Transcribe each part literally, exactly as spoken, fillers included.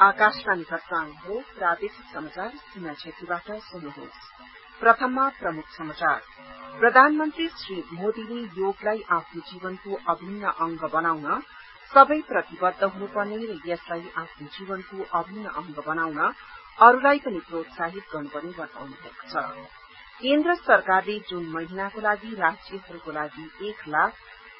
आकाशवाणी खरसाङ हो प्रादेशिक समाचार सीमा क्षेत्रबाट सुन्नुहोस्। प्रथममा प्रमुख समाचार। प्रधानमन्त्री श्री मोदीले योगलाई आफ्नो जीवनको अभिन्न अंग बनाउन सबै प्रतिबद्ध हुनुपर्ने र यसलाई आफ्नो जीवनको अभिन्न अंग बनाउन अरूलाई पनि प्रोत्साहित गर्नुपर्ने बताउनु भएको छ। केन्द्र सरकारले जून महिनाको लागि राज्यहरूको लागि एक लाख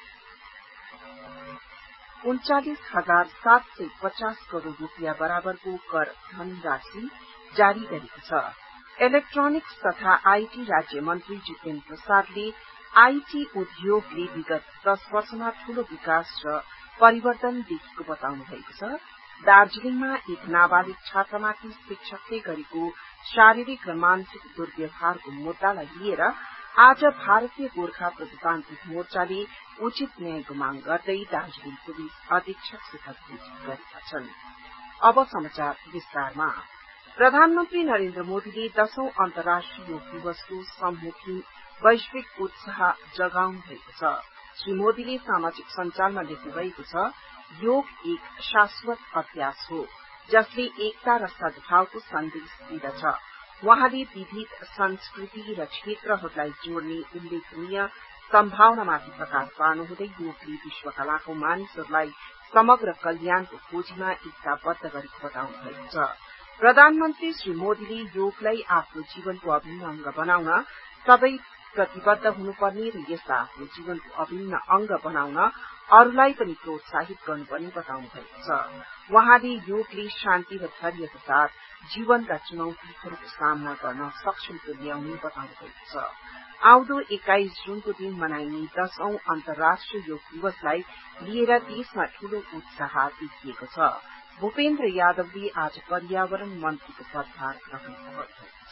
उन्चालिस हजार सात सय पचास करोड़ रूपियाँ बराबरको कर धनराशि जारी गरेको छ। इलेक्ट्रोनिक्स तथा आईटी राज्य मन्त्री जितेन्द्र प्रसादले आईटी उद्योगले विगत दश वर्षमा ठूलो विकास र परिवर्तन देखेको बताउनु भएको छ। दार्जीलिङमा एक नाबालिग छात्रामाथि शिक्षकले गरेको शारीरिक र मानसिक दुर्व्यवहारको मुद्दालाई लिएर आज भारतीय गोर्खा प्रजातान्त्रिक मोर्चाले उचित न्यायको माग गर्दै दार्जीलिङ पुलिस अधीक्षकसित भेट गरेका छन्। अब समाचार विस्तारमा। प्रधानमन्त्री नरेन्द्र मोदीले दशौं अन्तर्राष्ट्रिय योग दिवसको सम्मुखी वैश्विक उत्साह जगाउनु भएको छ। श्री मोदीले सामाजिक सञ्जालमा लेख्नु भएको छ, योग एक शाश्वत अभ्यास हो जसले एकता र सद्भावको सन्देश दिँदछ। उहाँले विविध संस्कृति र क्षेत्रहरूलाई जोड्ने उल्लेखनीय सम्भावनामाथि प्रकाश पार्नुहुँदै योगले विश्वका लाखौं मानिसहरूलाई समग्र कल्याणको खोजीमा एकताबद्ध गरेको बताउनु भएको छ। प्रधानमन्त्री श्री मोदीले योगलाई आफ्नो जीवनको अभिन्न अंग बनाउन सबै प्रतिबद्ध हुनुपर्ने र यसलाई आफ्नो जीवनको अभिन्न अंग बनाउन अरूलाई पनि प्रोत्साहित गर्नुपर्ने बताउनु भएको छ। उहाँले योगले शान्ति र धैर्यको साथ जीवनका चुनौतीहरूको सामना गर्न सक्षम तुल्याउने बताउनु भएको छ। आउँदो एक्काइस जूनको दिन मनाइने दशौं अन्तर्राष्ट्रिय योग दिवसलाई लिएर देशमा ठूलो उत्साह देखिएको छ। भूपेन्द्र यादवले आज पर्यावरण मन्त्रीको पदभार ग्रहण गर्नुभएको छ।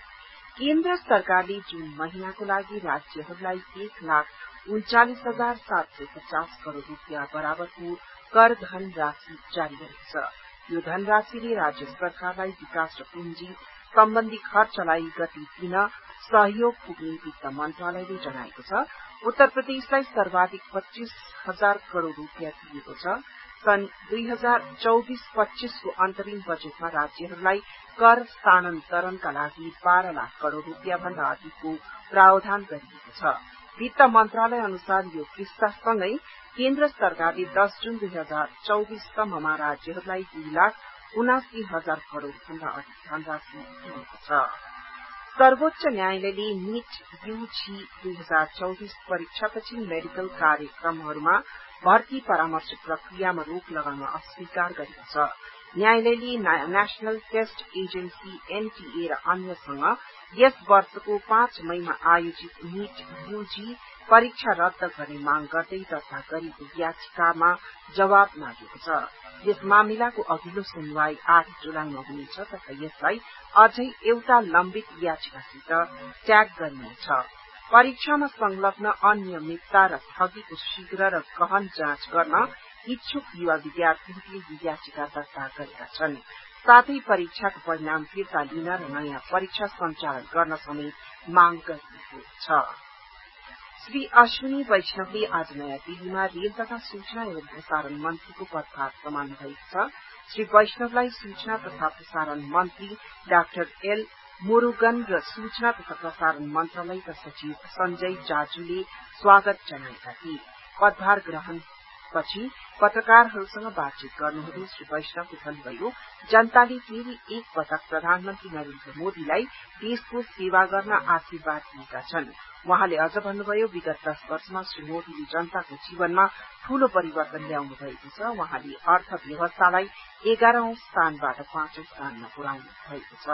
केन्द्र सरकारले जून महिनाको लागि राज्यहरूलाई एक लाख उन्चालिस हजार सात सय पचास करोड़ रूपियाँ बराबरको कर धनराशि जारी गरेको छ। यो धनराशिले राज्य सरकारलाई विकास र पुँजी सम्बन्धी खर्चलाई गति दिन सहयोग पुग्ने वित्त मन्त्रालयले जनाएको छ। उत्तर प्रदेशलाई सर्वाधिक पच्चीस हजार करोड़ रूपियाँ दिएको छ। सन् दुई हजार चौबिस पच्चीसको अन्तरिम बजेटमा राज्यहरूलाई कर स्थानान्तरणका लागि बाह्र लाख करोड़ रूपियाँ भन्दा अधिकको प्रावधान गरिएको छ। वित्त मन्त्रालय अनुसार यो किस्तासँगै केन्द्र सरकारले दस जून दुई हजार चौबिससम्ममा राज्यहरूलाई दुई लाख उनासी हजार करोड़ भन्दा अधिक धनराशि दिएको छ। सर्वोच्च न्यायालयले नीट यूजी दुई हजार चौबिस परीक्षापछि मेडिकल कार्यक्रमहरूमा भर्ती परामर्श प्रक्रियामा रोक लगाउन अस्वीकार गरेको छ। न्यायालयले नेशनल टेस्ट एजेन्सी एनटीए र अन्यसँग यस वर्षको पाँच मईमा आयोजित नीट यूजी परीक्षा रद्द गर्ने माग गर्दै दर्ता गरिएको याचिकामा जवाब मागेको छ। यस मामिलाको अघिल्लो सुनवाई आठ जुलाईमा हुनेछ तथा यसलाई अझै एउटा लम्बित याचिकासित ट्याग गरिनेछ। परीक्षामा संलग्न अनियमितता र ठगीको शीघ्र र गहन जाँच गर्न इच्छुक युवा विद्यार्थीहरूले यो याचिका दर्ता गरेका छन्। साथै परीक्षाको परिणाम फिर्ता लिन र नयाँ परीक्षा सञ्चालन गर्न समेत माग गरिएको छ। श्री अश्विनी वैष्णवले आज नयाँ दिल्लीमा रेल तथा सूचना एवं प्रसारण मन्त्रीको पदभार सम्हाल्नु भएको छ। श्री वैष्णवलाई सूचना तथा प्रसारण मन्त्री डाक्टर एल मुरुगन र सूचना तथा प्रसारण मन्त्रालयका सचिव संजय जाजूले स्वागत जनाएका थिए। पदभार ग्रहण पछि पत्रकारहरूसँग बातचीत गर्नुहुँदै श्री वैष्णवले भन्नुभयो, जनताले फेरि एक पटक प्रधानमन्त्री नरेन्द्र मोदीलाई देशको सेवा गर्न आशीर्वाद दिएका छन्। उहाँले अझ भन्नुभयो, विगत दश वर्षमा श्री मोदीले जनताको जीवनमा ठूलो परिवर्तन ल्याउनु भएको छ। उहाँले अर्थव्यवस्थालाई एघारौं स्थानबाट पाँचौं स्थानमा पुर्याउनु भएको छ।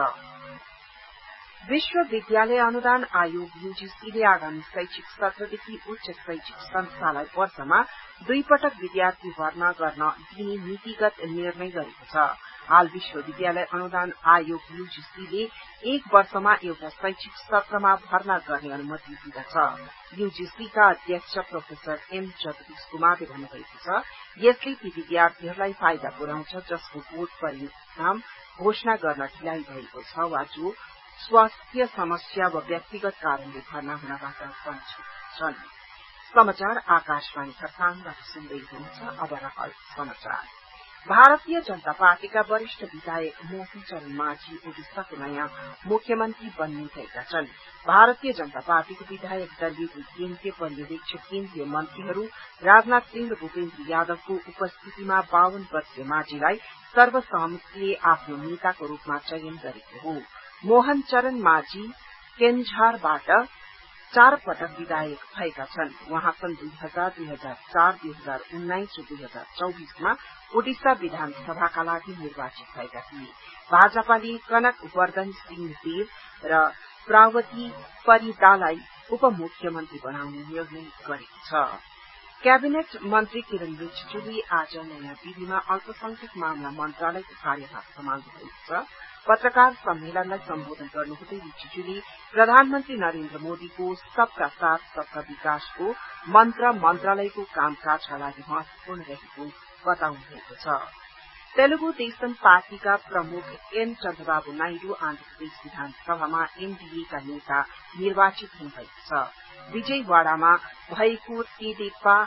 विश्वविद्यालय अनुदान आयोग यूजीसीले आगामी शैक्षिक सत्रदेखि उच्च शैक्षिक संस्थालाई वर्षमा दुई पटक विद्यार्थी भर्ना गर्न दिने नीतिगत निर्णय गरेको छ। हाल विश्वविद्यालय अनुदान आयोग यूजीसीले एक वर्षमा एउटा शैक्षिक सत्रमा भर्ना गर्ने अनुमति दिँदछ। यूजीसीका अध्यक्ष प्रोफेसर एम जगदीश कुमारले भन्नुभएको छ, यसले ती विद्यार्थीहरूलाई फाइदा पुर्याउँछ जसको बोर्ड परिणाम घोषणा गर्न ढिलाइ भएको छ वा जो स्वास्थ्य समस्या वा व्यक्तिगत कारणले भर्ना हुनबाट वञ्चित छन्। समाचार आकाशवाणी खरसाङबाट सुन्दै हुनुहुन्छ। अब समाचार भारतीय जनता पार्टीका वरिष्ठ विधायक मोहन चरण माझी ओडिसाको नयाँ मुख्यमन्त्री बन्ने भएका छन्। भारतीय जनता पार्टीको विधायक दलले केन्द्रीय पर्यवेक्षक केन्द्रीय मन्त्रीहरू राजनाथ सिंह र भूपेन्द्र यादवको उपस्थितिमा बावन वर्षीय माझीलाई सर्वसम्मतिले आफ्नो नेताको रूपमा चयन गरेको हो। मोहन चरण माझी केन्झारबाट चार पटक विधायक भएका छन्। उहाँ सन् दुई हजार दुई हजार चार दुई हजार उन्नाइस र दुई हजार चौबिसमा ओडिसा विधानसभाका लागि निर्वाचित भएका थिए। भाजपाले कनक वर्धन सिंह देव र प्रावती परिदालाई उपमुख्यमन्त्री बनाउने निर्णय गरेको छ। क्याबिनेट मन्त्री किरण रिजिजूले आज नयाँ दिल्लीमा अल्पसंख्यक मामला मन्त्रालयको कार्यभार सम्हाल्नु भएको छ। पत्रकार सम्मेलनलाई सम्बोधन गर्नुहुँदै रिजिजूले प्रधानमन्त्री नरेन्द्र मोदीको सबका साथ सबका विकासको मन्त्र मन्त्रालयको कामकाजका लागि महत्वपूर्ण रहेको बताउनु भएको छ। तेलुगु देशम पार्टीका प्रमुख एन चन्द्रबाबु नाइडू आन्ध्र प्रदेश विधानसभामा एनडीएका नेता निर्वाचित हुनुभएको छ। विजयवाड़ामा भएको तेदेपा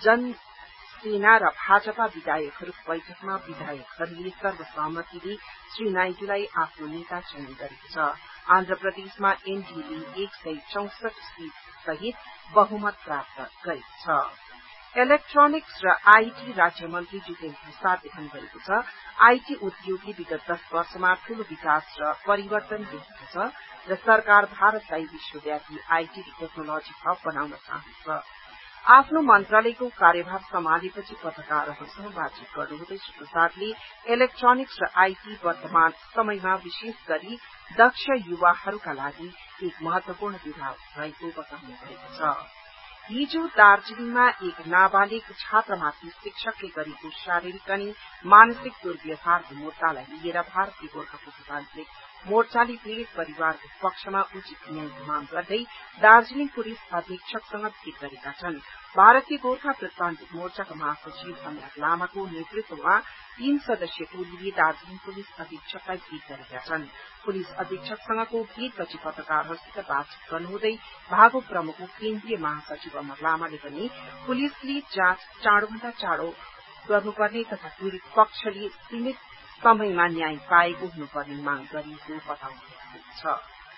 जनसेना र भाजपा विधायकहरूको बैठकमा विधायकहरूले सर्वसम्मतिले श्री नाइडूलाई आफ्नो नेता चयन गरेको छ। आन्ध्र प्रदेशमा एनडीएले एक सय चौसठ सीट सहित बहुमत प्राप्त गरेको छ। इलेक्ट्रोनिक्स र आईटी राज्य मन्त्री जितेन्द्र प्रसादले भन्नुभएको छ, आईटी उद्योगले विगत दस वर्षमा ठूलो विकास र परिवर्तन देखेको छ र सरकार भारतलाई विश्वव्यापी आईटी टेक्नोलोजी हब बनाउन चाहन्छ। आफ्नो मन्त्रालयको कार्यभार सम्हालेपछि पत्रकारहरूसँग बातचीत गर्नुहुँदै श्री प्रसादले इलेक्ट्रोनिक्स र आईटी वर्तमान समयमा विशेष गरी दक्ष युवाहरूका लागि एक महत्वपूर्ण विभाग रहेको बताउनु भएको छ। हिजो दार्जीलिङमा एक नाबालिग छात्रमाथि शिक्षकले गरेको शारीरिक अनि मानसिक दुर्व्यवहारको मुद्दालाई लिएर भारतीय गोर्खा प्रजातान्त्रिक मोर्चाले पीड़ित परिवारको पक्षमा उचित न्यायको माग गर्दै दार्जीलिङ पुलिस अधीक्षकसँग भेट गरेका छन्। भारतीय गोर्खा प्रजातान्त्रिक मोर्चाका महासचिव अनुराग लामाको नेतृत्वमा तीन सदस्यीय टोलीले दार्जीलिङ पुलिस अधीक्षकलाई भेट गरेका छन्। पुलिस अधीक्षकसँगको भेटपछि पत्रकारहरूसित बातचीत गर्नुहुँदै भागो प्रमुखको केन्द्रीय महासचिव अमर लामाले पनि पुलिसले जाँच चाँडोभन्दा चाँडो गर्नुपर्ने तथा पीड़ित पक्षले सीमित समयमा न्याय पाएको हुनुपर्ने माग गरिएको बताउनु भएको छ।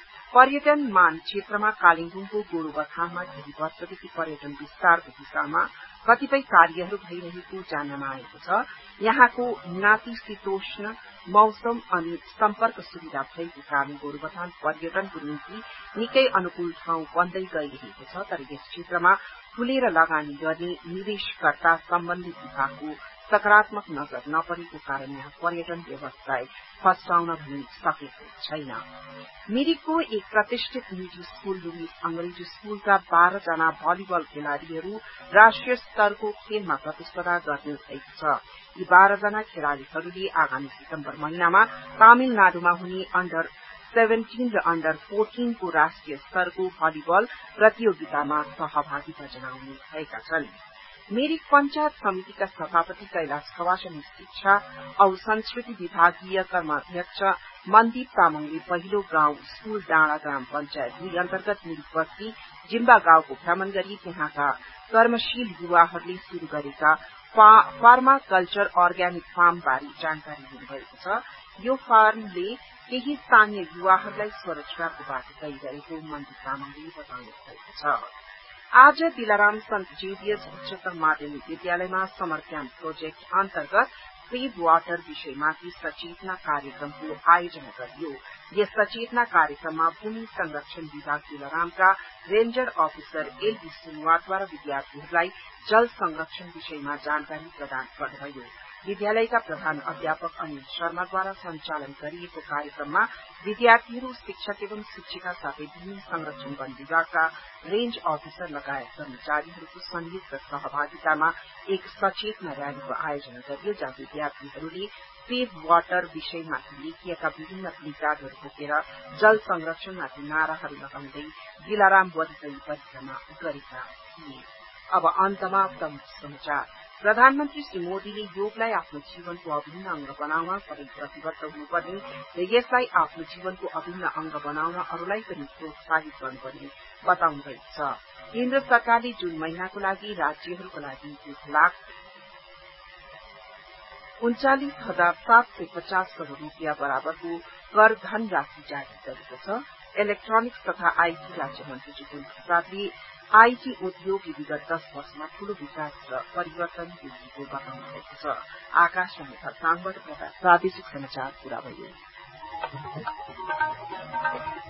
पर्यटन मान क्षेत्रमा कालिम्पोङको गोरुबथानमा केही वर्षदेखि पर्यटन विस्तारको दिशामा कतिपय कार्यहरू भइरहेको जान्नमा आएको छ। यहाँको नातिशीतोष्ण मौसम अनि सम्पर्क सुविधा भएको कारण गोरुबथान पर्यटनको निम्ति निकै अनुकूल ठाउँ बन्दै गइरहेको छ। तर यस क्षेत्रमा खुलेर लगानी गर्ने निवेशकर्ता सम्बन्धित विभागको सकारात्मक नजर नपरेको कारण यहाँ पर्यटन व्यवसाय फस्टाउन पनि सकेको छैन। मिरिकको एक प्रतिष्ठित निजी स्कूल लुइस अंग्रेजी स्कूलका बाह्र जना भलिबल खेलाड़ीहरू राष्ट्रिय स्तरको खेलमा प्रतिस्पर्धा गर्ने भएको छ। यी बाह्र जना खेलाड़ीहरूले आगामी सितम्बर महिनामा तामिलनाडुमा हुने अन्डर सेभेन्टीन र अन्डर फोर्टीन को राष्ट्रिय स्तरको भलिबल प्रतियोगितामा सहभागिता जनाउने भएका छन्। मिरिक पंचायत समितिका सभापति कैलाश खवास अनि शिक्षा औ संस्कृति विभागीय कर्माध्यक्ष मनदीप तामाङले पहिलो गाउँ स्कूल डाँडा ग्राम पञ्चायत दुई अन्तर्गत मिरिक बस्ती जिम्बा गाउँको भ्रमण गरी त्यहाँका कर्मशील युवाहरूले शुरू गरेका फार्मा कल्चर अर्ग्यानिक फार्म बारे जानकारी दिनुभएको छ। यो फार्मले केही स्थानीय युवाहरूलाई स्वरोजगारको बाटो तय गरेको मनदीप तामाङले बताउनु भएको छ। आज दिलाराम सन्त जेभियर्स उच्चतर माध्यमिक विद्यालयमा समर क्याम्प प्रोजेक्ट अन्तर्गत सेभ वाटर विषयमाथि सचेतना कार्यक्रमको आयोजना गरियो। यस सचेतना कार्यक्रममा भूमि संरक्षण विभाग दिलारामका रेन्जर अफिसर एलबी सुनवारद्वारा विद्यार्थीहरूलाई जल संरक्षण विषयमा जानकारी प्रदान गर्नुभयो। विद्यालयका प्रधान अध्यापक अनिल शर्माद्वारा संचालन गरिएको कार्यक्रममा विद्यार्थीहरू शिक्षक एवं शिक्षिका साथै भूमि संरक्षण वन विभागका रेन्ज अफिसर लगायत कर्मचारीहरूको संयुक्त सहभागितामा एक सचेतना रयालीको आयोजना गरियो, जहाँ विद्यार्थीहरूले सेभ वाटर विषयमाथि लेखिएका विभिन्न प्लेकार्डहरू बोकेर जल संरक्षणमाथि नाराहरू लगाउँदै दिलाराम वरिपरि परिक्रमा गरेका थिए। अब अन्तमा प्रमुख समाचार। प्रधानमन्त्री श्री मोदीले योगलाई आफ्नो जीवनको अभिन्न अंग बनाउन सबै प्रतिबद्ध हुनुपर्ने र यसलाई आफ्नो जीवनको अभिन्न अंग बनाउन अरूलाई पनि प्रोत्साहित गर्नुपर्ने बताउनु भएको छ। केन्द्र सरकारले जून महिनाको लागि राज्यहरूका लागि एक लाख उन्चालिस हजार सात सय पचास करोड़ रूपियाँ बराबरको कर धनराशि जारी गरेको छ। इलेक्ट्रोनिक्स तथा आईटी राज्य मन्त्री जितेन्द्र प्रसादले आईटी उद्योगले विगत दस वर्षमा ठूलो विकास र परिवर्तन देखिएको बताउनु भएको छ। आकाशवाणी खरसाङबाट प्रादेशिक समाचार पूरा भयो।